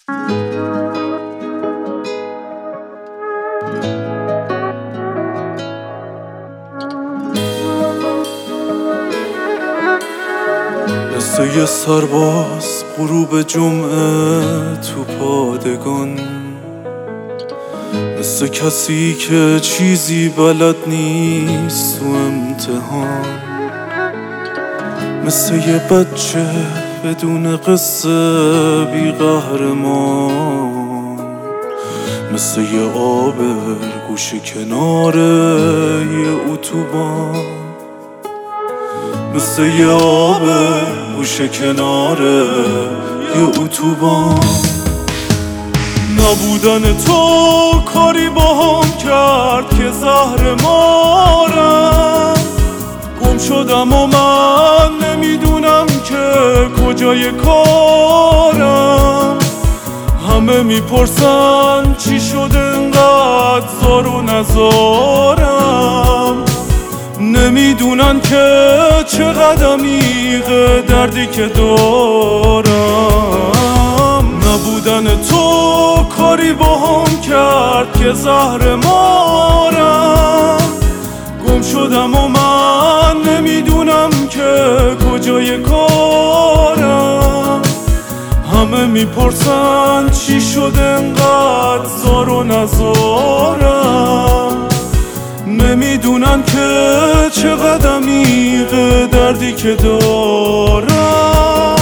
مثل یه سرباز غروب جمعه تو پادگان، مثل کسی که چیزی بلد نیست تو امتحان، مثل یه بچه بدون قصه بی قهرمان، مثل یه آبر گوشه کنار یه اتوبان، مثل یه آبر گوشه کنار یه اتوبان. نبودن تو کاری باهم کرد که زهر مارم، گم شدم و من نمیدونم که کجای کارم. همه میپرسن چی شده انقدر زار و نزارم، نمیدونن که چقدر عمیقه دردی که دارم. نبودن تو کاری باهم کرد که زهر مارم، گم شدم و من نمیدونم که کجای کارم. همه میپرسن چی شده انقدر زار و نزارم، نمیدونن که چقدر عمیقه دردی که دارم.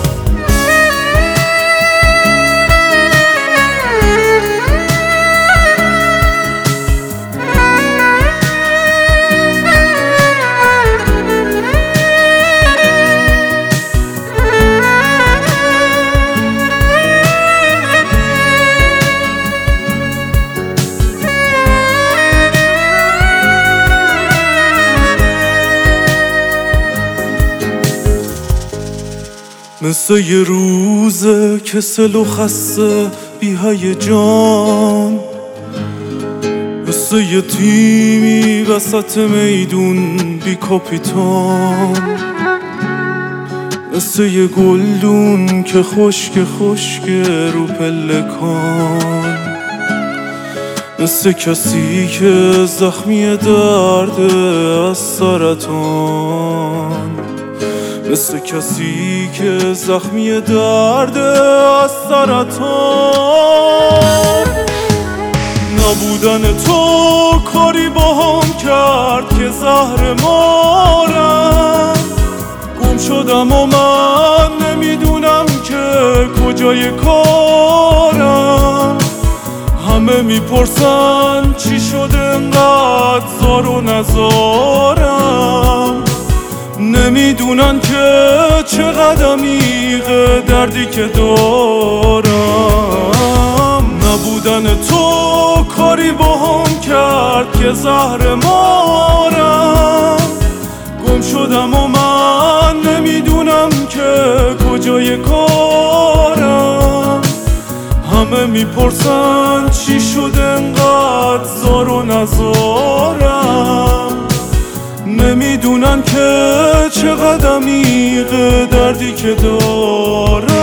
مثل یه روزه کسل و خسته بی هیجان، مثل یه تیمی وسط میدون بی کاپیتان، مثل یه گلدون که خشک رو پلکان، مثل کسی که زخمی درد از سرطان، مثل کسی که زخمی درد از سرطان. نبودن تو کاری باهم کرد که زهر مارم، گم شدم و من نمیدونم که کجای کارم. همه میپرسن چی شده انقدر زار و نزارم، نمیدونن که چقدر عمیقه دردی که دارم. نبودن تو کاری باهم کرد که زهر مارم، گم شدم و من نمیدونم که کجای کارم. همه میپرسن چی شده انقدر زار و نزارم، نمیدونن که چقدر عمیقه دردی که دارم.